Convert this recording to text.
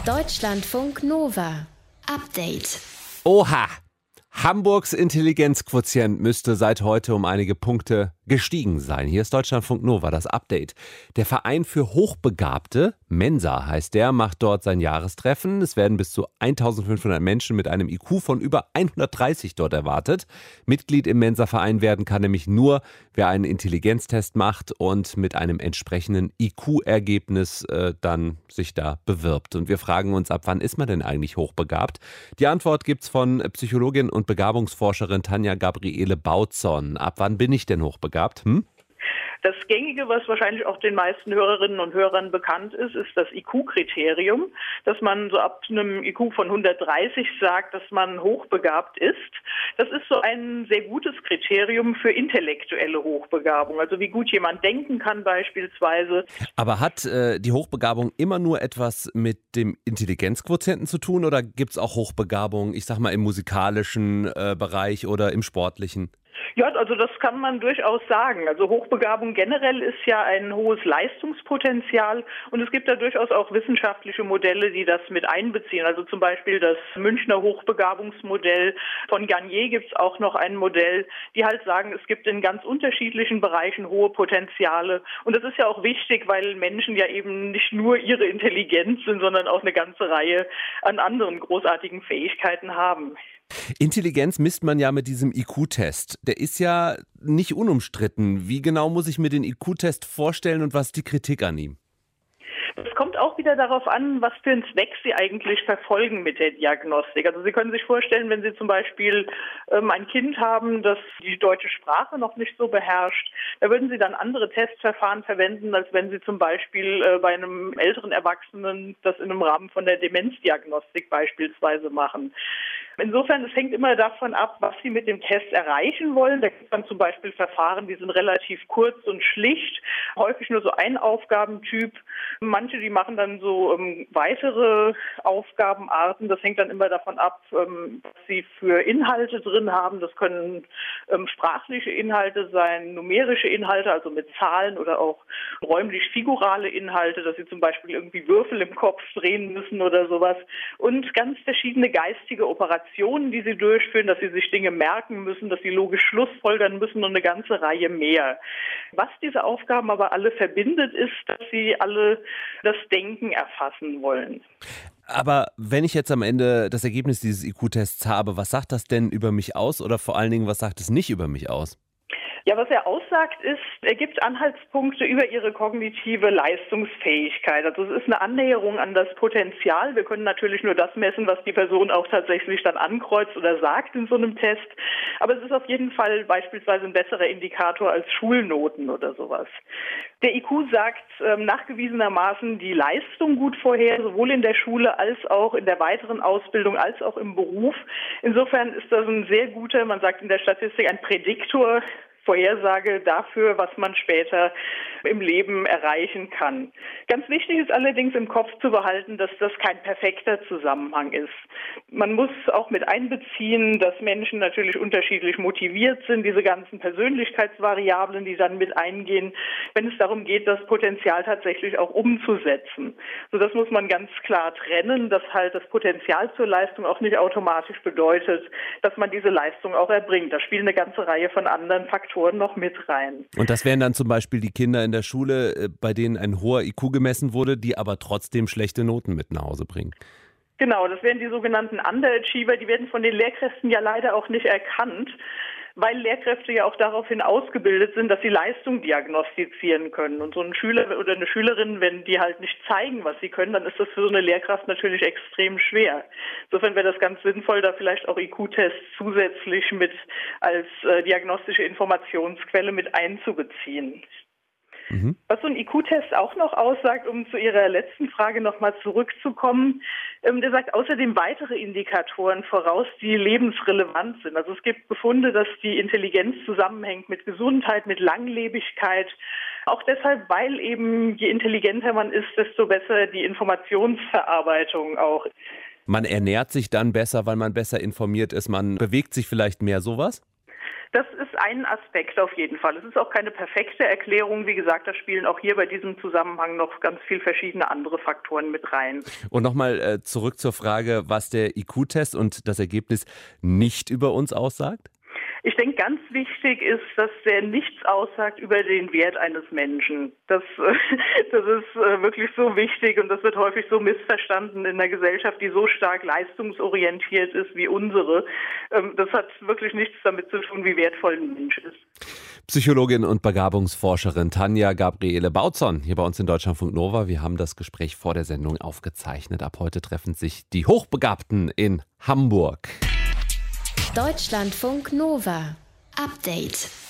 Deutschlandfunk Nova. Update. Oha! Hamburgs Intelligenzquotient müsste seit heute um einige Punkte gestiegen sein. Hier ist Deutschlandfunk Nova, das Update. Der Verein für Hochbegabte, Mensa heißt der, macht dort sein Jahrestreffen. Es werden bis zu 1500 Menschen mit einem IQ von über 130 dort erwartet. Mitglied im Mensa-Verein werden kann nämlich nur, wer einen Intelligenztest macht und mit einem entsprechenden IQ-Ergebnis dann sich da bewirbt. Und wir fragen uns, ab wann ist man denn eigentlich hochbegabt? Die Antwort gibt's von Psychologin und Begabungsforscherin Tanja Gabriele Bautzon. Ab wann bin ich denn hochbegabt? Das Gängige, was wahrscheinlich auch den meisten Hörerinnen und Hörern bekannt ist das IQ-Kriterium, dass man so ab einem IQ von 130 sagt, dass man hochbegabt ist. Das ist so ein sehr gutes Kriterium für intellektuelle Hochbegabung, also wie gut jemand denken kann beispielsweise. Aber hat die Hochbegabung immer nur etwas mit dem Intelligenzquotienten zu tun oder gibt es auch Hochbegabung, ich sag mal im musikalischen Bereich oder im sportlichen? Ja, also das kann man durchaus sagen. Also Hochbegabung generell ist ja ein hohes Leistungspotenzial und es gibt da durchaus auch wissenschaftliche Modelle, die das mit einbeziehen. Also zum Beispiel das Münchner Hochbegabungsmodell. Von Garnier gibt es auch noch ein Modell, die halt sagen, es gibt in ganz unterschiedlichen Bereichen hohe Potenziale. Und das ist ja auch wichtig, weil Menschen ja eben nicht nur ihre Intelligenz sind, sondern auch eine ganze Reihe an anderen großartigen Fähigkeiten haben. Intelligenz misst man ja mit diesem IQ-Test. Der ist ja nicht unumstritten. Wie genau muss ich mir den IQ-Test vorstellen und was ist die Kritik an ihm? Es kommt auch wieder darauf an, was für einen Zweck Sie eigentlich verfolgen mit der Diagnostik. Also Sie können sich vorstellen, wenn Sie zum Beispiel ein Kind haben, das die deutsche Sprache noch nicht so beherrscht, da würden Sie dann andere Testverfahren verwenden, als wenn Sie zum Beispiel bei einem älteren Erwachsenen das in einem Rahmen von der Demenzdiagnostik beispielsweise machen. Insofern, es hängt immer davon ab, was Sie mit dem Test erreichen wollen. Da gibt es dann zum Beispiel Verfahren, die sind relativ kurz und schlicht, häufig nur so ein Aufgabentyp. Manche, die machen dann so weitere Aufgabenarten. Das hängt dann immer davon ab, was sie für Inhalte drin haben. Das können sprachliche Inhalte sein, numerische Inhalte, also mit Zahlen oder auch räumlich-figurale Inhalte, dass sie zum Beispiel irgendwie Würfel im Kopf drehen müssen oder sowas. Und ganz verschiedene geistige Operationen, die sie durchführen, dass sie sich Dinge merken müssen, dass sie logisch schlussfolgern müssen und eine ganze Reihe mehr. Was diese Aufgaben aber alle verbindet, ist, dass sie alle das Denken erfassen wollen. Aber wenn ich jetzt am Ende das Ergebnis dieses IQ-Tests habe, was sagt das denn über mich aus oder vor allen Dingen, was sagt es nicht über mich aus? Ja, was er aussagt, ist, er gibt Anhaltspunkte über ihre kognitive Leistungsfähigkeit. Also es ist eine Annäherung an das Potenzial. Wir können natürlich nur das messen, was die Person auch tatsächlich dann ankreuzt oder sagt in so einem Test. Aber es ist auf jeden Fall beispielsweise ein besserer Indikator als Schulnoten oder sowas. Der IQ sagt nachgewiesenermaßen die Leistung gut vorher, sowohl in der Schule als auch in der weiteren Ausbildung, als auch im Beruf. Insofern ist das ein sehr guter, man sagt in der Statistik, ein Prädiktor, Vorhersage dafür, was man später im Leben erreichen kann. Ganz wichtig ist allerdings im Kopf zu behalten, dass das kein perfekter Zusammenhang ist. Man muss auch mit einbeziehen, dass Menschen natürlich unterschiedlich motiviert sind, diese ganzen Persönlichkeitsvariablen, die dann mit eingehen, wenn es darum geht, das Potenzial tatsächlich auch umzusetzen. So, das muss man ganz klar trennen, dass halt das Potenzial zur Leistung auch nicht automatisch bedeutet, dass man diese Leistung auch erbringt. Da spielen eine ganze Reihe von anderen Faktoren noch mit rein. Und das wären dann zum Beispiel die Kinder in der Schule, bei denen ein hoher IQ gemessen wurde, die aber trotzdem schlechte Noten mit nach Hause bringen. Genau, das wären die sogenannten Underachiever, die werden von den Lehrkräften ja leider auch nicht erkannt, weil Lehrkräfte ja auch daraufhin ausgebildet sind, dass sie Leistung diagnostizieren können. Und so ein Schüler oder eine Schülerin, wenn die halt nicht zeigen, was sie können, dann ist das für so eine Lehrkraft natürlich extrem schwer. Insofern wäre das ganz sinnvoll, da vielleicht auch IQ-Tests zusätzlich mit als diagnostische Informationsquelle mit einzubeziehen. Was so ein IQ-Test auch noch aussagt, um zu Ihrer letzten Frage nochmal zurückzukommen, der sagt außerdem weitere Indikatoren voraus, die lebensrelevant sind. Also es gibt Befunde, dass die Intelligenz zusammenhängt mit Gesundheit, mit Langlebigkeit. Auch deshalb, weil eben je intelligenter man ist, desto besser die Informationsverarbeitung auch. Man ernährt sich dann besser, weil man besser informiert ist, man bewegt sich vielleicht mehr, sowas? Das ist ein Aspekt auf jeden Fall. Es ist auch keine perfekte Erklärung. Wie gesagt, da spielen auch hier bei diesem Zusammenhang noch ganz viel verschiedene andere Faktoren mit rein. Und nochmal zurück zur Frage, was der IQ-Test und das Ergebnis nicht über uns aussagt? Ich denke, ganz wichtig ist, dass der nichts aussagt über den Wert eines Menschen. Das ist wirklich so wichtig und das wird häufig so missverstanden in einer Gesellschaft, die so stark leistungsorientiert ist wie unsere. Das hat wirklich nichts damit zu tun, wie wertvoll ein Mensch ist. Psychologin und Begabungsforscherin Tanja Gabriele Bautzon hier bei uns in Deutschlandfunk Nova. Wir haben das Gespräch vor der Sendung aufgezeichnet. Ab heute treffen sich die Hochbegabten in Hamburg. Deutschlandfunk Nova. Update.